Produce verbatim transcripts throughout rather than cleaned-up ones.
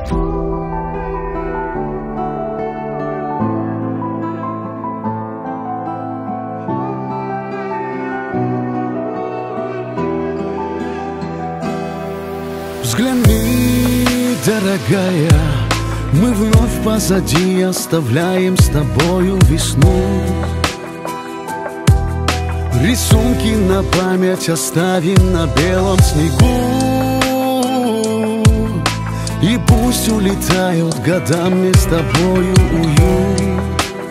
Взгляни, дорогая, мы вновь позади оставляем с тобою весну. Рисунки на память оставим на белом снегу. И пусть улетают года, мне с тобою уют.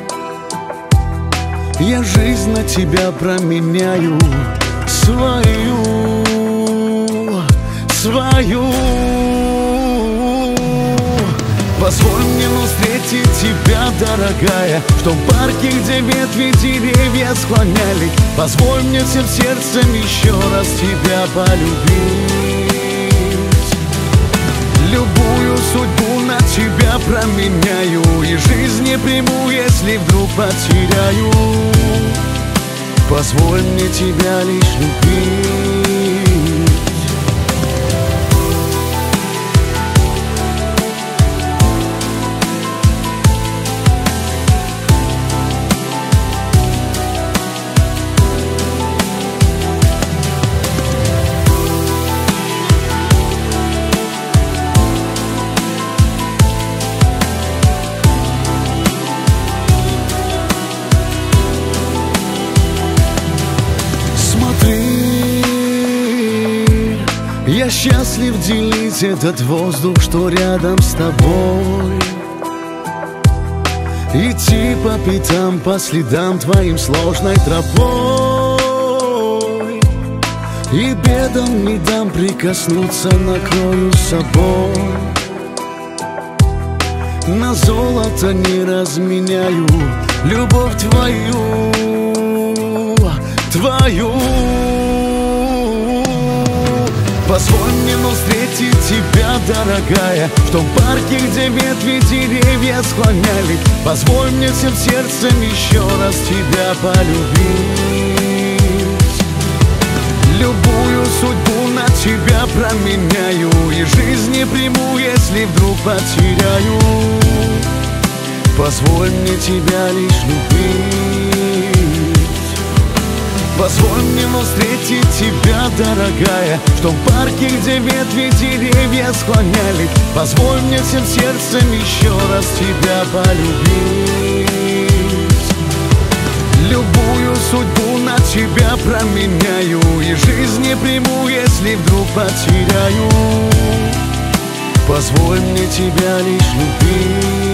Я жизнь на тебя променяю, свою, свою. Позволь мне встретить тебя, дорогая, в том парке, где ветви деревья склоняли. Позволь мне всем сердцем еще раз тебя полюбить. Любую судьбу на тебя променяю, и жизнь не приму, если вдруг потеряю. Позволь мне тебя лишь любить. Я счастлив делить этот воздух, что рядом с тобой. Идти по пятам, по следам твоим сложной тропой. И бедам не дам прикоснуться, накрою собой. На золото не разменяю любовь твою, твою. Позволь мне встретить тебя, дорогая, в том парке, где ветви деревья склоняли. Позволь мне всем сердцем еще раз тебя полюбить. Любую судьбу на тебя променяю, и жизнь не приму, если вдруг потеряю. Позволь мне тебя лишь любить. Позволь мне встретить тебя, дорогая, в том парке, где ветви деревья склоняли. Позволь мне всем сердцем еще раз тебя полюбить. Любую судьбу на тебя променяю, и жизнь не приму, если вдруг потеряю. Позволь мне тебя лишь любить.